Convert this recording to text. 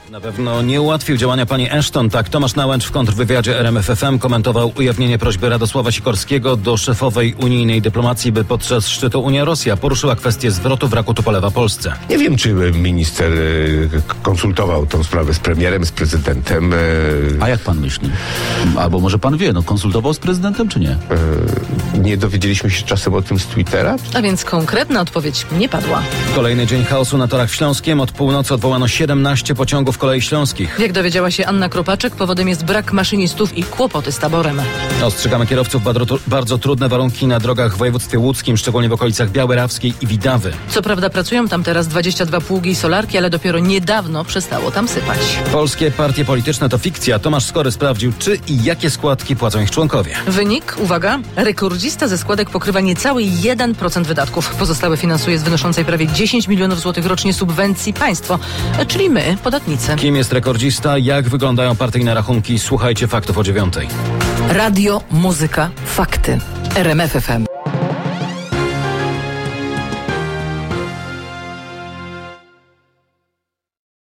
Na pewno nie ułatwił działania pani Ashton. Tak Tomasz Nałęcz w kontrwywiadzie RMF FM komentował ujawnienie prośby Radosława Sikorskiego do szefowej unijnej dyplomacji, by podczas szczytu Unia-Rosja poruszyła kwestię zwrotu wraku Tupolewa Polsce. Nie wiem, czy minister konsultował tą sprawę z premierem, z prezydentem. A jak pan myśli? Albo może pan wie, konsultował z prezydentem, czy nie? Nie dowiedzieliśmy się czasem o tym z Twittera? A więc konkretna odpowiedź nie padła. Kolejny dzień chaosu na torach Śląskiem. Od północy odwołano 17 pociągów kolei śląskich. Jak dowiedziała się Anna Kropaczek, powodem jest brak maszynistów i kłopoty z taborem. Ostrzegamy kierowców, bardzo trudne warunki na drogach w województwie łódzkim, szczególnie w okolicach Białej-Rawskiej i Widawy. Co prawda pracują tam teraz 22 pługi i solarki, ale dopiero niedawno przestało tam sypać. Polskie partie polityczne to fikcja. Tomasz Skory sprawdził, czy i jakie składki płacą ich członkowie. Wynik, uwaga, rekordzista ze składek pokrywa niecały 1% wydatków. Pozostałe finansuje z wynoszącej prawie 10 milionów złotych rocznie subwencji państwo, czyli my, podatnicy. Kim jest rekordzista? Jak wyglądają partyjne rachunki? Słuchajcie faktów o 9:00. Radio, muzyka, fakty. RMF FM.